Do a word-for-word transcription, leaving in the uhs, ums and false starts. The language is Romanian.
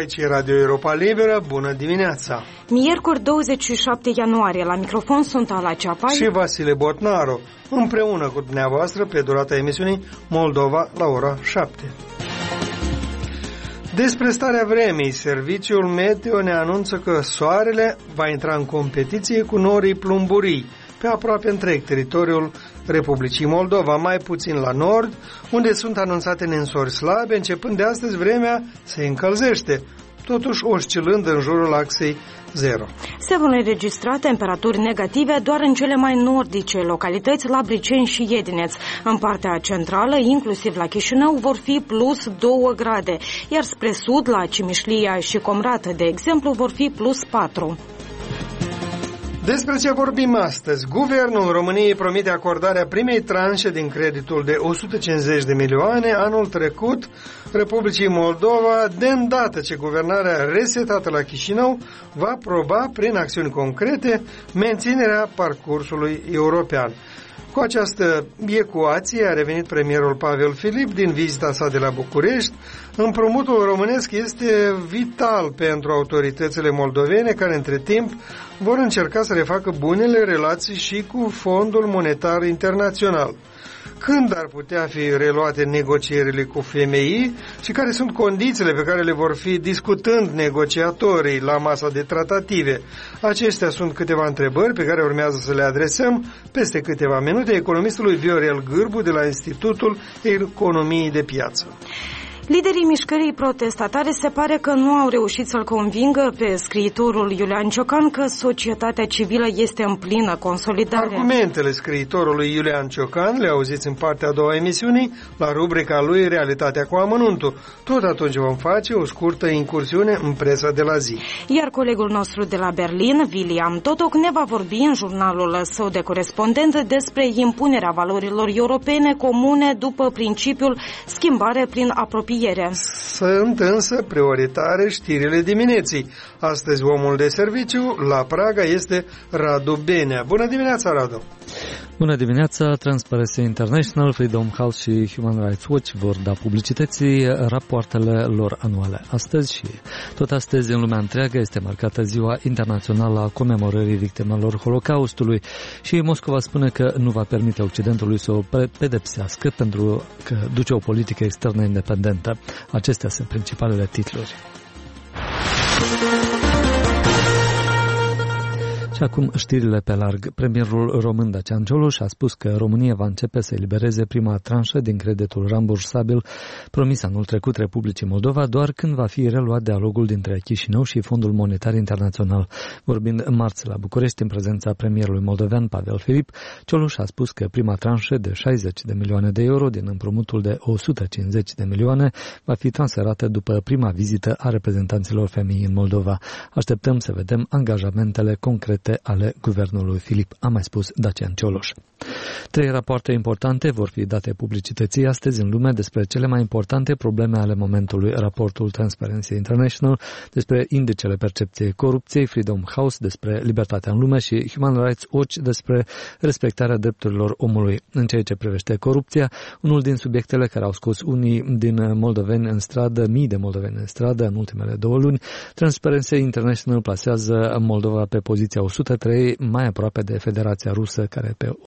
Aici e Radio Europa Liberă, bună dimineața! Miercuri douăzeci și șapte ianuarie, la microfon sunt Ala Ceapai și Vasile Botnaru, împreună cu dumneavoastră pe durata emisiunii Moldova la ora șapte. Despre starea vremii, serviciul meteo ne anunță că soarele va intra în competiție cu norii plumburii pe aproape întreg teritoriul Republicii Moldova, mai puțin la nord, unde sunt anunțate ninsori slabe. Începând de astăzi, vremea se încălzește, totuși oscilând în jurul axei zero. Se vor înregistra temperaturi negative doar în cele mai nordice localități, la Briceni și Iedineț. În partea centrală, inclusiv la Chișinău, vor fi plus două grade, iar spre sud, la Cimișlia și Comrat, de exemplu, vor fi plus patru. Despre ce vorbim astăzi? Guvernul României promite acordarea primei tranșe din creditul de o sută cincizeci de milioane anul trecut Republicii Moldova, de îndată ce guvernarea resetată la Chișinău va proba prin acțiuni concrete menținerea parcursului european. Cu această ecuație a revenit premierul Pavel Filip din vizita sa de la București. Împrumutul românesc este vital pentru autoritățile moldovene, care între timp vor încerca să refacă bunele relații și cu Fondul Monetar Internațional. Când ar putea fi reluate negocierile cu F M I și care sunt condițiile pe care le vor fi discutând negociatorii la masa de tratative? Acestea sunt câteva întrebări pe care urmează să le adresăm peste câteva minute economistului Viorel Gârbu de la Institutul Economiei de Piață. Liderii mișcării protestatare se pare că nu au reușit să-l convingă pe scriitorul Iulian Ciocan că societatea civilă este în plină consolidare. Argumentele scriitorului Iulian Ciocan le auziți în partea a doua emisiunii, la rubrica lui Realitatea cu amănuntul. Tot atunci vom face o scurtă incursiune în presa de la zi. Iar colegul nostru de la Berlin, William Totoc, ne va vorbi în jurnalul său de corespondent despre impunerea valorilor europene comune după principiul schimbare prin apropiere. Sunt însă prioritare știrile dimineții. Astăzi omul de serviciu la Praga este Radu Benea. Bună dimineața, Radu! Bună dimineața! Transparency International, Freedom House și Human Rights Watch vor da publicității rapoartele lor anuale. Astăzi și tot astăzi în lumea întreagă este marcată Ziua Internațională a Comemorării Victimelor Holocaustului și Moscova spune că nu va permite Occidentului să o pedepsească pentru că duce o politică externă independentă. Acestea sunt principalele titluri. Și acum știrile pe larg. Premierul român Dacian Cioloș a spus că România va începe să elibereze prima tranșă din creditul rambursabil promis anul trecut Republicii Moldova doar când va fi reluat dialogul dintre Chișinău și Fondul Monetar Internațional. Vorbind marți la București în prezența premierului moldovean Pavel Filip, Cioloș a spus că prima tranșă de șaizeci de milioane de euro din împrumutul de o sută cincizeci de milioane va fi transferată după prima vizită a reprezentanților F M I în Moldova. Așteptăm să vedem angajamentele concrete ale guvernului Filip, a mai spus Dacian Cioloș. Trei rapoarte importante vor fi date publicității astăzi în lume despre cele mai importante probleme ale momentului. Raportul Transparency International despre indicele percepției corupției, Freedom House despre libertatea în lume și Human Rights Watch despre respectarea drepturilor omului. În ceea ce privește corupția, unul din subiectele care au scos unii din moldoveni în stradă, mii de moldoveni în stradă în ultimele două luni, Transparency International plasează Moldova pe poziția o sută trei, mai aproape de Federația Rusă, care pe